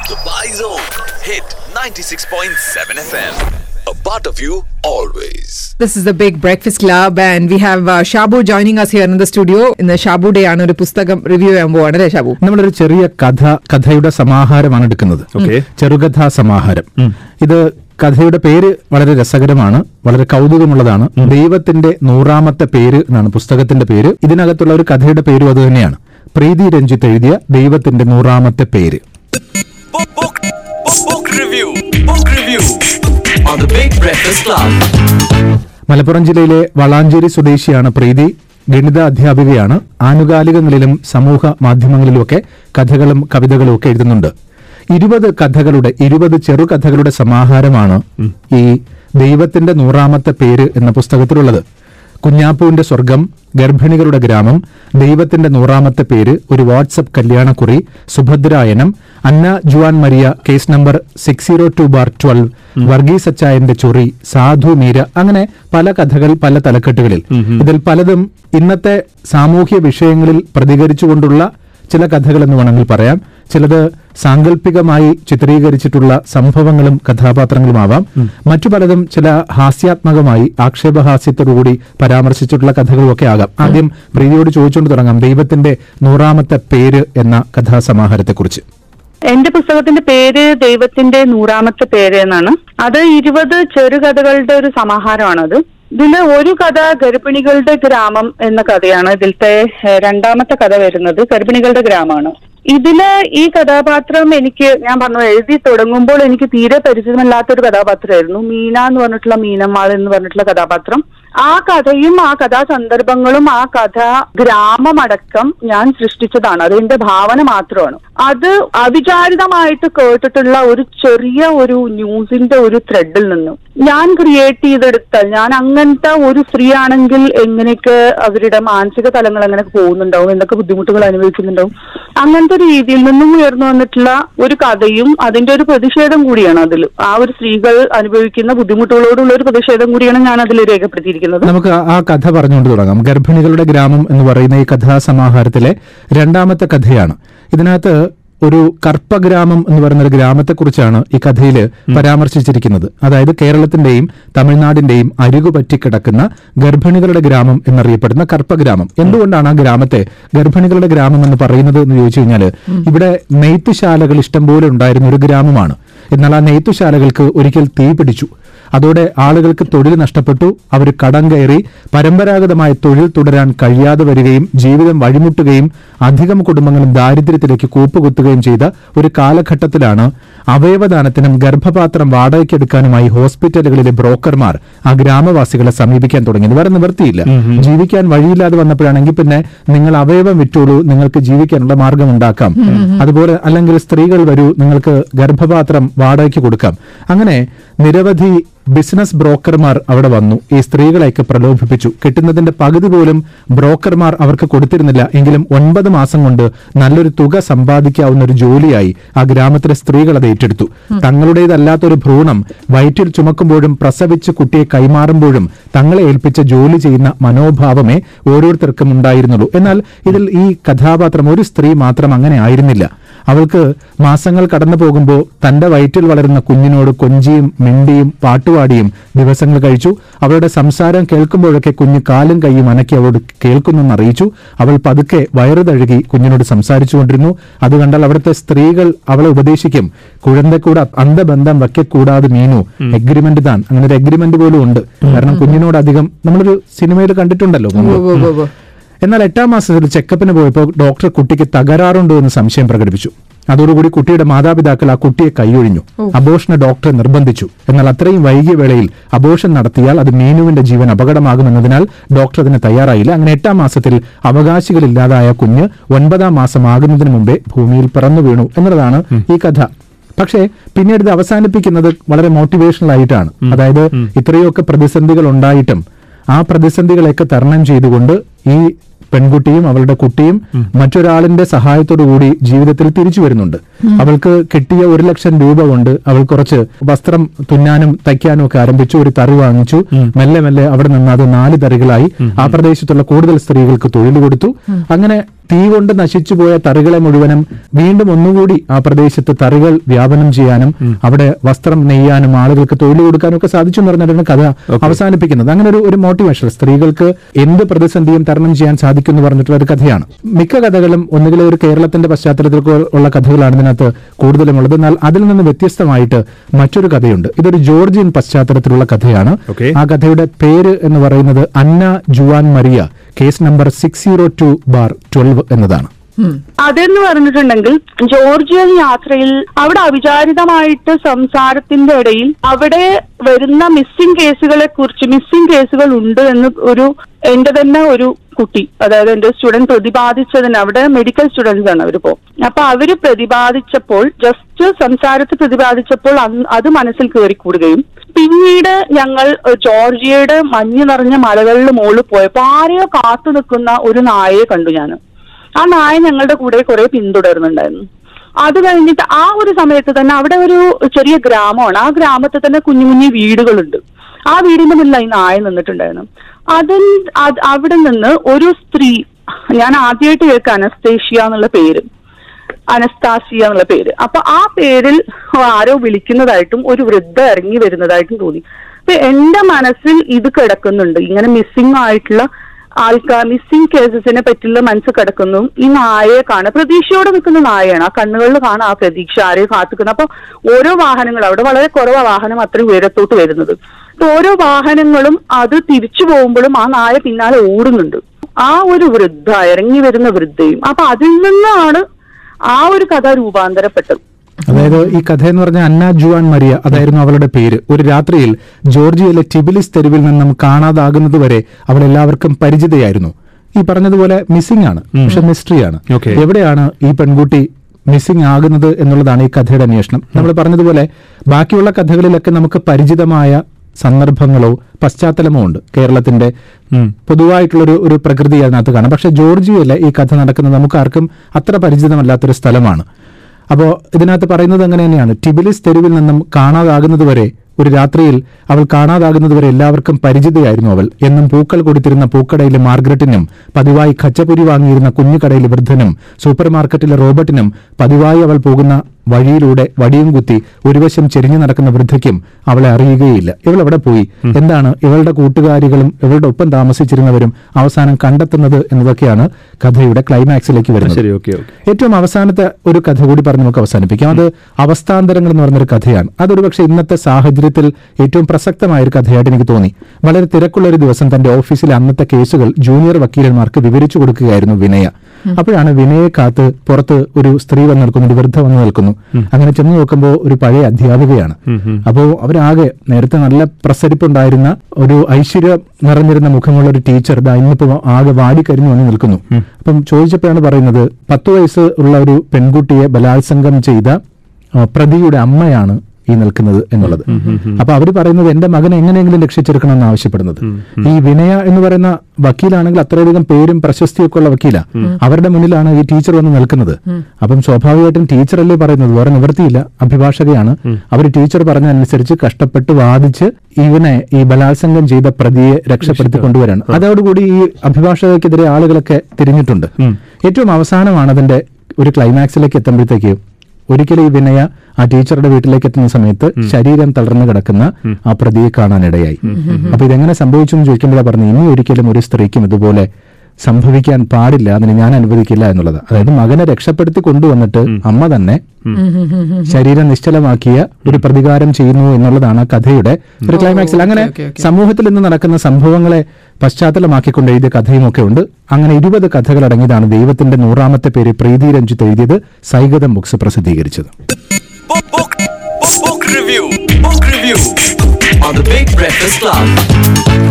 Dubai Zone. Hit 96.7 FM. A part of you always. This is the Big Breakfast Club and we have Shabu joining us here in the studio. In the Shabu Day ആണ് ഒരു പുസ്തകം review ചെയ്യാൻ പോവാണ് അല്ലേ ഷാബു? നമ്മളൊരു ചെറിയ കഥയുടെ സമാഹാരമാണ് എടുക്കുന്നത്. ചെറുകഥാ സമാഹാരം. ഇത് കഥയുടെ പേര് വളരെ രസകരമാണ്, വളരെ കൗതുകമുള്ളതാണ്. ദൈവത്തിന്റെ 100ാമത്തെ പേര് എന്നാണ് പുസ്തകത്തിന്റെ പേര്. ഇതിനകത്തുള്ള ഒരു കഥയുടെ പേരും അത് തന്നെയാണ്. പ്രീതി രഞ്ജിത്ത് എഴുതിയ ദൈവത്തിന്റെ 100ാമത്തെ പേര്. Book review on the Big Breakfast Club. Malappuram ജില്ലയിലെ വളാഞ്ചേരി സ്വദേശിയാണ് പ്രീതി. ഗണിത അധ്യാപികയാണ്. ആനുകാലികങ്ങളിലും സമൂഹ മാധ്യമങ്ങളിലുമൊക്കെ കഥകളും കവിതകളും ഒക്കെ എഴുതുന്നുണ്ട്. 20 ചെറുകഥകളുടെ സമാഹാരമാണ് ഈ ദൈവത്തിന്റെ 100ാമത്തെ പേര് എന്ന പുസ്തകത്തിലുള്ളത്. കുഞ്ഞാപ്പുവിന്റെ സ്വർഗം, ഗർഭിണികളുടെ ഗ്രാമം, ദൈവത്തിന്റെ 100ാമത്തെ പേര്, ഒരു വാട്സപ്പ് കല്യാണക്കുറി, Subhadrayanam, Anna Juan Maria, case number 602/12, Varghese അച്ചായന്റെ ചൊറി, സാധു മീര, അങ്ങനെ പല കഥകൾ പല തലക്കെട്ടുകളിൽ. ഇതിൽ പലതും ഇന്നത്തെ സാമൂഹ്യ വിഷയങ്ങളിൽ പ്രതികരിച്ചുകൊണ്ടുള്ള ചില കഥകൾ എന്ന് വേണമെങ്കിൽ പറയാം. ചിലത് സാങ്കല്പികമായി ചിത്രീകരിച്ചിട്ടുള്ള സംഭവങ്ങളും കഥാപാത്രങ്ങളുമാവാം. മറ്റു പലതും ചില ഹാസ്യാത്മകമായി ആക്ഷേപഹാസ്യത്തോടുകൂടി പരാമർശിച്ചിട്ടുള്ള കഥകളുമൊക്കെ ആകാം. ആദ്യം പ്രീതിയോട് ചോദിച്ചുകൊണ്ട് തുടങ്ങാം ദൈവത്തിന്റെ 100ാമത്തെ പേര് എന്ന കഥാസമാഹാരത്തെക്കുറിച്ച്. എന്റെ പുസ്തകത്തിന്റെ പേര് ദൈവത്തിന്റെ 100ാമത്തെ പേര് എന്നാണ്. അത് 20 ചെറുകഥകളുടെ ഒരു സമാഹാരമാണത്. ഇതില് ഒരു കഥ ഗർഭിണികളുടെ ഗ്രാമം എന്ന കഥയാണ്. ഇതിലത്തെ 2ാമത്തെ കഥ വരുന്നത് ഗർഭിണികളുടെ ഗ്രാമമാണ്. ഇതില് ഈ കഥാപാത്രം ഞാൻ പറഞ്ഞു എഴുതി തുടങ്ങുമ്പോൾ എനിക്ക് തീരെ പരിചിതമല്ലാത്തൊരു കഥാപാത്രമായിരുന്നു. മീന എന്ന് പറഞ്ഞിട്ടുള്ള മീനമ്മാൾ എന്ന് പറഞ്ഞിട്ടുള്ള കഥാപാത്രം. ആ കഥയും ആ കഥാസന്ദർഭങ്ങളും ആ കഥ ഗ്രാമമടക്കം ഞാൻ സൃഷ്ടിച്ചതാണ്. അതിന്റെ ഭാവന മാത്രമാണ്. അത് അവിചാരിതമായിട്ട് കേട്ടിട്ടുള്ള ഒരു ചെറിയ ഒരു ന്യൂസിന്റെ ഒരു ത്രെഡിൽ നിന്നും ഞാൻ ക്രിയേറ്റ് ചെയ്തെടുത്താൽ, ഞാൻ അങ്ങനത്തെ ഒരു സ്ത്രീ ആണെങ്കിൽ എങ്ങനെയൊക്കെ അവരുടെ മാനസിക തലങ്ങൾ എങ്ങനെ പോകുന്നുണ്ടാവും, എന്തൊക്കെ ബുദ്ധിമുട്ടുകൾ അനുഭവിക്കുന്നുണ്ടാവും, അങ്ങനത്തെ ഒരു രീതിയിൽ നിന്നും ഉയർന്നു വന്നിട്ടുള്ള ഒരു കഥയും അതിന്റെ ഒരു പ്രതിഷേധം കൂടിയാണ്. അതിൽ ആ ഒരു സ്ത്രീകൾ അനുഭവിക്കുന്ന ബുദ്ധിമുട്ടുകളോടുള്ള ഒരു പ്രതിഷേധം കൂടിയാണ് ഞാൻ അതിൽ രേഖപ്പെടുത്തിയിരിക്കുന്നത്. നമുക്ക് ആ കഥ പറഞ്ഞുകൊണ്ട് തുടങ്ങാം. ഗർഭിണികളുടെ ഗ്രാമം എന്ന് പറയുന്ന ഈ കഥാസമാഹാരത്തിലെ 2ാമത്തെ കഥയാണ്. ഇതിനകത്ത് ഒരു കർപ്പഗ്രാമം എന്ന് പറയുന്ന ഒരു ഗ്രാമത്തെക്കുറിച്ചാണ് ഈ കഥയിൽ പരാമർശിച്ചിരിക്കുന്നത്. അതായത് കേരളത്തിന്റെയും തമിഴ്നാടിന്റെയും അരികുപറ്റിക്കിടക്കുന്ന ഗർഭിണികളുടെ ഗ്രാമം എന്നറിയപ്പെടുന്ന കർപ്പഗ്രാമം. എന്തുകൊണ്ടാണ് ആ ഗ്രാമത്തെ ഗർഭിണികളുടെ ഗ്രാമം എന്ന് പറയുന്നത് എന്ന് ചോദിച്ചു കഴിഞ്ഞാൽ, ഇവിടെ നെയ്ത്തുശാലകൾ ഇഷ്ടംപോലെ ഉണ്ടായിരുന്ന ഒരു ഗ്രാമമാണ്. എന്നാൽ ആ നെയ്ത്തുശാലകൾക്ക് ഒരിക്കൽ തീ പിടിച്ചു. അതോടെ ആളുകൾക്ക് തൊഴിൽ നഷ്ടപ്പെട്ടു. അവർ കടം കയറി പരമ്പരാഗതമായ തൊഴിൽ തുടരാൻ കഴിയാതെ വരികയും ജീവിതം വഴിമുട്ടുകയും അധികം കുടുംബങ്ങളും ദാരിദ്ര്യത്തിലേക്ക് കൂപ്പുകുത്തുകയും ചെയ്ത ഒരു കാലഘട്ടത്തിലാണ് അവയവദാനത്തിനും ഗർഭപാത്രം വാടകയ്ക്കെടുക്കാനുമായി ഹോസ്പിറ്റലുകളിലെ ബ്രോക്കർമാർ ആ ഗ്രാമവാസികളെ സമീപിക്കാൻ തുടങ്ങിയത്. വേറെ നിവൃത്തിയില്ല. ജീവിക്കാൻ വഴിയില്ലാതെ വന്നപ്പോഴാണെങ്കിൽ പിന്നെ നിങ്ങൾ അവയവം വിറ്റോളൂ, നിങ്ങൾക്ക് ജീവിക്കാനുള്ള മാർഗം ഉണ്ടാക്കാം, അതുപോലെ അല്ലെങ്കിൽ സ്ത്രീകൾ വരൂ, നിങ്ങൾക്ക് ഗർഭപാത്രം വാടകയ്ക്ക് കൊടുക്കാം. അങ്ങനെ നിരവധി ബിസിനസ് ബ്രോക്കർമാർ അവിടെ വന്നു. ഈ സ്ത്രീകളെയൊക്കെ പ്രലോഭിപ്പിച്ചു. കിട്ടുന്നതിന്റെ പകുതി പോലും ബ്രോക്കർമാർ അവർക്ക് കൊടുത്തിരുന്നില്ല. എങ്കിലും 9 മാസം കൊണ്ട് നല്ലൊരു തുക സമ്പാദിക്കാവുന്ന ഒരു ജോലിയായി ആ ഗ്രാമത്തിലെ സ്ത്രീകൾ അത് ഏറ്റെടുത്തു. തങ്ങളുടേതല്ലാത്തൊരു ഭ്രൂണം വയറ്റിൽ ചുമക്കുമ്പോഴും പ്രസവിച്ച് കുട്ടിയെ കൈമാറുമ്പോഴും തങ്ങളെ ഏൽപ്പിച്ച ജോലി ചെയ്യുന്ന മനോഭാവമേ ഓരോരുത്തർക്കും ഉണ്ടായിരുന്നുള്ളൂ. എന്നാൽ ഇതിൽ ഈ കഥാപാത്രം ഒരു സ്ത്രീ മാത്രം അങ്ങനെ ആയിരുന്നില്ല. അവൾക്ക് മാസങ്ങൾ കടന്നു പോകുമ്പോൾ തന്റെ വയറ്റിൽ വളരുന്ന കുഞ്ഞിനോട് കൊഞ്ചിയും മിണ്ടിയും പാട്ടുപാടിയും ദിവസങ്ങൾ കഴിച്ചു. അവളുടെ സംസാരം കേൾക്കുമ്പോഴൊക്കെ കുഞ്ഞ് കാലും കൈയും അനക്കി അവളോട് കേൾക്കുന്നെന്ന് അറിയിച്ചു. അവൾ പതുക്കെ വയറു തഴുകി കുഞ്ഞിനോട് സംസാരിച്ചുകൊണ്ടിരുന്നു. അത് കണ്ടാൽ അവിടുത്തെ സ്ത്രീകൾ അവളെ ഉപദേശിക്കും, കുഴന്തക്കൂടെ അന്ധബന്ധം വയ്ക്കൂടാതെ മീനു, എഗ്രിമെന്റ് താൻ. അങ്ങനെ ഒരു എഗ്രിമെന്റ് പോലും ഉണ്ട്. കാരണം കുഞ്ഞിനോട് അധികം നമ്മളൊരു സിനിമയിൽ കണ്ടിട്ടുണ്ടല്ലോ. എന്നാൽ 8ാം മാസത്തിൽ ചെക്കപ്പിന് പോയപ്പോൾ ഡോക്ടർ കുട്ടിക്ക് തകരാറുണ്ടോ എന്ന് സംശയം പ്രകടിപ്പിച്ചു. അതോടുകൂടി കുട്ടിയുടെ മാതാപിതാക്കൾ ആ കുട്ടിയെ കൈയൊഴിഞ്ഞു. അബോഷന് ഡോക്ടറെ നിർബന്ധിച്ചു. എന്നാൽ അത്രയും വൈകിയ വേളയിൽ അബോഷൻ നടത്തിയാൽ അത് മീനുവിന്റെ ജീവൻ അപകടമാകുമെന്നതിനാൽ ഡോക്ടർ അതിന് തയ്യാറായില്ല. അങ്ങനെ 8ാം മാസത്തിൽ അവകാശികളില്ലാതായ കുഞ്ഞ് 9ാം മാസം ആകുന്നതിന് മുമ്പേ ഭൂമിയിൽ പിറന്നു വീണു എന്നുള്ളതാണ് ഈ കഥ. പക്ഷേ പിന്നീട് ഇത് അവസാനിപ്പിക്കുന്നത് വളരെ മോട്ടിവേഷണൽ ആയിട്ടാണ്. അതായത് ഇത്രയൊക്കെ പ്രതിസന്ധികൾ ഉണ്ടായിട്ടും ആ പ്രതിസന്ധികളെയൊക്കെ തരണം ചെയ്തുകൊണ്ട് ഈ പെൺകുട്ടിയും അവളുടെ കുട്ടിയും മറ്റൊരാളിന്റെ സഹായത്തോടു കൂടി ജീവിതത്തിൽ തിരിച്ചു വരുന്നുണ്ട്. അവൾക്ക് കിട്ടിയ 1,00,000 രൂപ കൊണ്ട് അവൾ കുറച്ച് വസ്ത്രം തുന്നാനും തയ്ക്കാനും ഒക്കെ ആരംഭിച്ചു. ഒരു തറി വാങ്ങിച്ചു. മെല്ലെ മെല്ലെ അവിടെ നിന്ന് അത് 4 തറികളായി. ആ പ്രദേശത്തുള്ള കൂടുതൽ സ്ത്രീകൾക്ക് തൊഴിൽ കൊടുത്തു. അങ്ങനെ തീ കൊണ്ട് നശിച്ചുപോയ തറികളെ മുഴുവനും വീണ്ടും ഒന്നുകൂടി ആ പ്രദേശത്ത് തറികൾ വ്യാപനം ചെയ്യാനും അവിടെ വസ്ത്രം നെയ്യാനും ആളുകൾക്ക് തൊഴിൽ കൊടുക്കാനും ഒക്കെ സാധിച്ചു എന്ന് പറഞ്ഞാണ് കഥ അവസാനിപ്പിക്കുന്നത്. അങ്ങനെ ഒരു മോട്ടിവേഷൻ, സ്ത്രീകൾക്ക് എന്ത് പ്രതിസന്ധിയും തരണം ചെയ്യാൻ സാധിക്കും എന്ന് പറഞ്ഞിട്ടുള്ള ഒരു കഥയാണ്. മിക്ക കഥകളും ഒന്നുകിൽ ഒരു കേരളത്തിന്റെ പശ്ചാത്തലത്തിൽ ഉള്ള കഥകളാണ് ഇതിനകത്ത് കൂടുതലും ഉള്ളത്. എന്നാൽ അതിൽ നിന്ന് വ്യത്യസ്തമായിട്ട് മറ്റൊരു കഥയുണ്ട്. ഇതൊരു ജോർജിയൻ പശ്ചാത്തലത്തിലുള്ള കഥയാണ്. ആ കഥയുടെ പേര് എന്ന് പറയുന്നത് Anna Juan Maria, case number 602/12 എന്നതാണ്. അതെന്ന് പറഞ്ഞിട്ടുണ്ടെങ്കിൽ ജോർജിയൻ യാത്രയിൽ അവിടെ അവിചാരിതമായിട്ട് സംസാരത്തിന്റെ ഇടയിൽ അവിടെ വരുന്ന മിസ്സിംഗ് കേസുകൾ ഉണ്ട് എന്ന് എന്റെ തന്നെ ഒരു കുട്ടി, അതായത് എന്റെ സ്റ്റുഡന്റ് പ്രതിപാദിച്ചതിന്, അവിടെ മെഡിക്കൽ സ്റ്റുഡൻസ് ആണ് അവരിപ്പോ. അപ്പൊ അവര് പ്രതിപാദിച്ചപ്പോൾ, ജസ്റ്റ് സംസാരത്തിൽ പ്രതിപാദിച്ചപ്പോൾ അത് മനസ്സിൽ കയറിക്കൂടുകയും പിന്നീട് ഞങ്ങൾ ജോർജിയയുടെ മഞ്ഞ് നിറഞ്ഞ മലകളിൽ മുകളിൽ പോയപ്പോ ആരെയോ കാത്തു നിൽക്കുന്ന ഒരു നായയെ കണ്ടു ഞാൻ. ആ നായ ഞങ്ങളുടെ കൂടെ കുറെ പിന്തുടരുന്നുണ്ടായിരുന്നു. അത് കഴിഞ്ഞിട്ട് ആ ഒരു സമയത്ത് തന്നെ അവിടെ ഒരു ചെറിയ ഗ്രാമമാണ്. ആ ഗ്രാമത്തിൽ തന്നെ കുഞ്ഞു കുഞ്ഞു വീടുകളുണ്ട്. ആ വീടിന്റെ മുന്നിൽ ഈ നായ നിന്നിട്ടുണ്ടായിരുന്നു. അവിടെ നിന്ന് ഒരു സ്ത്രീ, ഞാൻ ആദ്യമായിട്ട് കേൾക്കുക അനസ്താസിയ എന്നുള്ള പേര്. അപ്പൊ ആ പേരിൽ ആരോ വിളിക്കുന്നതായിട്ടും ഒരു വൃദ്ധ ഇറങ്ങി വരുന്നതായിട്ടും തോന്നി. അപ്പൊ എന്റെ മനസ്സിൽ ഇത് കിടക്കുന്നുണ്ട്, ഇങ്ങനെ മിസ്സിംഗ് ആയിട്ടുള്ള മിസ്സിംഗ് കേസസിനെ പറ്റിയുള്ള മനസ്സ് കിടക്കുന്നു. ഈ നായയെ കാണാൻ പ്രതീക്ഷയോടെ നിൽക്കുന്ന നായയാണ്. ആ കണ്ണുകളിൽ കാണാം ആ പ്രതീക്ഷ, ആരെയോ കാത്തുനിൽക്കുന്നത്. അപ്പൊ ഓരോ വാഹനങ്ങൾ, അവിടെ വളരെ കുറവാ വാഹനം അത്രയും ഉയരത്തോട്ട് വരുന്നത്. ഓരോ വാഹനങ്ങളും അത് തിരിച്ചു പോകുമ്പോഴും ആ നായ പിന്നാലെ ഓടുന്നുണ്ട്. ആ ഒരു വൃദ്ധ, ഇറങ്ങി വരുന്ന വൃദ്ധയും. അപ്പൊ അതിൽ നിന്നാണ് ആ ഒരു കഥ രൂപാന്തരപ്പെട്ടത്. അതായത് ഈ കഥ എന്ന് പറഞ്ഞ അന്ന ജുവാൻ മരിയ, അതായിരുന്നു അവളുടെ പേര്. ഒരു രാത്രിയിൽ ജോർജിയയിലെ ടിബിലിസ് തെരുവിൽ നിന്നും കാണാതാകുന്നത് വരെ അവൾ എല്ലാവർക്കും പരിചിതയായിരുന്നു. ഈ പറഞ്ഞതുപോലെ മിസ്സിംഗ് ആണ്, പക്ഷെ മിസ്റ്ററിയാണ്. എവിടെയാണ് ഈ പെൺകുട്ടി മിസ്സിംഗ് ആകുന്നത് എന്നുള്ളതാണ് ഈ കഥയുടെ അന്വേഷണം. നമ്മൾ പറഞ്ഞതുപോലെ ബാക്കിയുള്ള കഥകളിലൊക്കെ നമുക്ക് പരിചിതമായ സന്ദർഭങ്ങളോ പശ്ചാത്തലമോ ഉണ്ട്. കേരളത്തിന്റെ പൊതുവായിട്ടുള്ള ഒരു പ്രകൃതി അതിനകത്ത് കാണാം. പക്ഷെ ജോർജിയയിലെ ഈ കഥ നടക്കുന്നത് നമുക്ക് ആർക്കും അത്ര പരിചിതമല്ലാത്തൊരു സ്ഥലമാണ്. അപ്പോൾ ഇതിനകത്ത് പറയുന്നത് അങ്ങനെ തന്നെയാണ്. ടിബിലിസ് തെരുവിൽ നിന്നും കാണാതാകുന്നതുവരെ, ഒരു രാത്രിയിൽ അവൾ കാണാതാകുന്നതുവരെ എല്ലാവർക്കും പരിചിതയായിരുന്നു അവൾ. എന്നും പൂക്കൾ കൊടുത്തിരുന്ന പൂക്കടയിലെ മാർഗ്രറ്റിനും, പതിവായി ഖച്ചപുരി വാങ്ങിയിരുന്ന കുഞ്ഞുകടയിലെ വൃദ്ധനും, സൂപ്പർ മാർക്കറ്റിലെ റോബർട്ടിനും, പതിവായി അവൾ പോകുന്ന വഴിയിലൂടെ വടിയും കുത്തി ഒരു വശം ചെരിഞ്ഞു നടക്കുന്ന വൃദ്ധയ്ക്കും അവളെ അറിയുകയില്ല. ഇവൾ എവിടെ പോയി, എന്താണ് ഇവളുടെ കൂട്ടുകാരികളും ഇവളുടെ ഒപ്പം താമസിച്ചിരുന്നവരും അവസാനം കണ്ടെത്തുന്നത് എന്നതൊക്കെയാണ് കഥയുടെ ക്ലൈമാക്സിലേക്ക് വരുന്നത്. ഏറ്റവും അവസാനത്തെ ഒരു കഥ കൂടി പറഞ്ഞ് നമുക്ക് അവസാനിപ്പിക്കാം. അത് അവസ്ഥാന്തരങ്ങൾ എന്ന് പറഞ്ഞൊരു കഥയാണ്. അതൊരു പക്ഷേ ഇന്നത്തെ സാഹചര്യത്തിൽ ഏറ്റവും പ്രസക്തമായ ഒരു കഥയായിട്ട് എനിക്ക് തോന്നി. വളരെ തിരക്കുള്ള ഒരു ദിവസം തന്റെ ഓഫീസിലെ അന്നത്തെ കേസുകൾ ജൂനിയർ വക്കീലന്മാർക്ക് വിവരിച്ചു കൊടുക്കുകയായിരുന്നു വിനയ. അപ്പോഴാണ് വിനയെ കാത്ത് പുറത്ത് ഒരു സ്ത്രീ വന്ന് നിൽക്കുന്നു, ഒരു വൃദ്ധ വന്ന് നിൽക്കുന്നു. അങ്ങനെ ചെന്ന് നോക്കുമ്പോൾ ഒരു പഴയ അധ്യാപികയാണ്. അപ്പോ അവരാകെ നേരത്തെ നല്ല പ്രസരിപ്പുണ്ടായിരുന്ന ഒരു ഐശ്വര്യം നിറഞ്ഞിരുന്ന മുഖമുള്ള ഒരു ടീച്ചർ ഇന്നിപ്പോ ആകെ വാടിക്കരിഞ്ഞു വന്ന് നിൽക്കുന്നു. അപ്പം ചോദിച്ചപ്പോഴാണ് പറയുന്നത് 10 വയസ്സ് ഉള്ള ഒരു പെൺകുട്ടിയെ ബലാത്സംഗം ചെയ്ത പ്രതിയുടെ അമ്മയാണ് ഈ നിൽക്കുന്നത് എന്നുള്ളത്. അപ്പൊ അവര് പറയുന്നത് എന്റെ മകനെ എങ്ങനെയെങ്കിലും രക്ഷിച്ചെടുക്കണം എന്ന് ആവശ്യപ്പെടുന്നത്. ഈ വിനയ എന്ന് പറയുന്ന വക്കീലാണെങ്കിൽ അത്രയധികം പേരും പ്രശസ്തിയൊക്കെ ഉള്ള വക്കീല. അവരുടെ മുന്നിലാണ് ഈ ടീച്ചർ വന്ന് നിൽക്കുന്നത്. അപ്പം സ്വാഭാവികമായിട്ടും ടീച്ചറല്ലേ പറയുന്നത്, വേറെ നിവൃത്തിയില്ല, അഭിഭാഷകയാണ്. അവർ ടീച്ചർ പറഞ്ഞതനുസരിച്ച് കഷ്ടപ്പെട്ട് വാദിച്ച് ഇവനെ, ഈ ബലാത്സംഗം ചെയ്ത പ്രതിയെ രക്ഷപ്പെടുത്തി കൊണ്ടുവരാണ്. അതോടുകൂടി ഈ അഭിഭാഷകർക്കെതിരെ ആളുകളൊക്കെ തിരിഞ്ഞിട്ടുണ്ട്. ഏറ്റവും അവസാനമാണ് അതിന്റെ ഒരു ക്ലൈമാക്സിലേക്ക് എത്തുമ്പോഴത്തേക്ക് ഒരിക്കലും ഈ വിനയ ആ ടീച്ചറുടെ വീട്ടിലേക്ക് എത്തുന്ന സമയത്ത് ശരീരം തളർന്നു കിടക്കുന്ന ആ പ്രതിയെ കാണാനിടയായി. അപ്പൊ ഇതെങ്ങനെ സംഭവിച്ചു എന്ന് ചോദിക്കുമ്പോഴാണ് പറഞ്ഞു, ഇനി ഒരിക്കലും ഒരു സ്ത്രീക്കും ഇതുപോലെ സംഭവിക്കാൻ പാടില്ല, അതിന് ഞാൻ അനുവദിക്കില്ല എന്നുള്ളത്. അതായത് മകനെ രക്ഷപ്പെടുത്തി കൊണ്ടുവന്നിട്ട് അമ്മ തന്നെ ശരീരം നിശ്ചലമാക്കിയ ഒരു പ്രതികാരം ചെയ്യുന്നു എന്നുള്ളതാണ് കഥയുടെ ഒരു ക്ലൈമാക്സിൽ. അങ്ങനെ സമൂഹത്തിൽ ഇന്ന് നടക്കുന്ന സംഭവങ്ങളെ പശ്ചാത്തലമാക്കിക്കൊണ്ട് എഴുതിയ കഥയും ഒക്കെ ഉണ്ട്. അങ്ങനെ 20 കഥകൾ അടങ്ങിയതാണ് ദൈവത്തിന്റെ 100ാമത്തെ പേര് പ്രീതി രഞ്ജിത്ത് എഴുതിയത് സൈഗതം ബുക്സ് പ്രസിദ്ധീകരിച്ചത്. Book review on the Big Breakfast Club.